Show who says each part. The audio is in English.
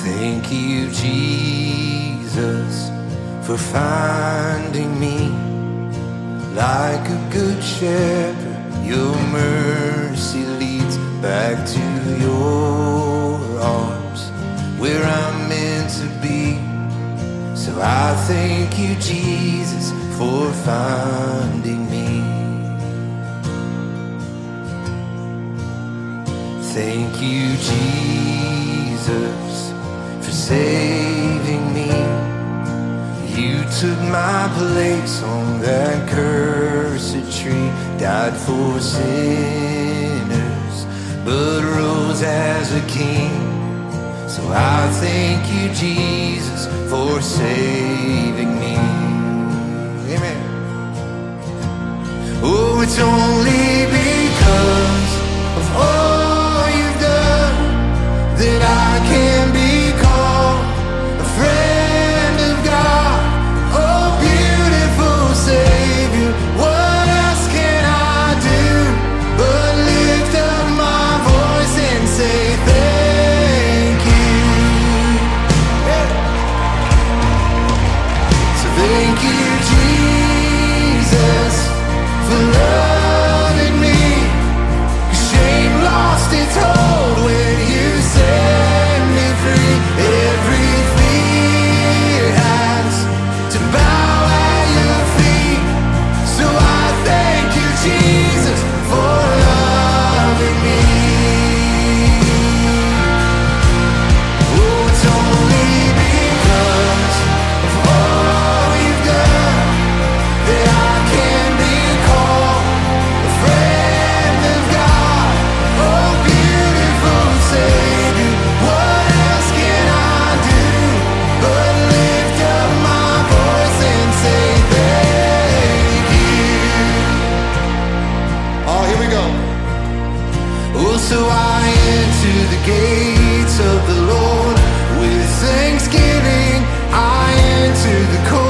Speaker 1: Thank you, Jesus, for finding me. Like a good shepherd, your mercy leads back to your arms, where I'm meant to be. So I thank you, Jesus, for finding me. Thank you, Jesus, for saving me. You took my place on that cursed tree, died for sinners, but rose as a king. So I thank you, Jesus, for saving me. Amen. Oh, it's only because of all you've done that I can be called a friend of God. Oh, beautiful Savior, what else can I do but lift up my voice and say thank you. Yeah. So thank you, Jesus, for loving me. 'Cause shame lost its hold when you set me free. Every fear has to bow at your feet. So I thank you, Jesus, for loving me. Oh, it's only because of all you've done that I can be called a friend of God. Oh, beautiful Savior, what else can I do but lift up my voice and say thank you. Oh, here we go. Oh, so I enter the gates of the Lord with thanksgiving. I enter the courts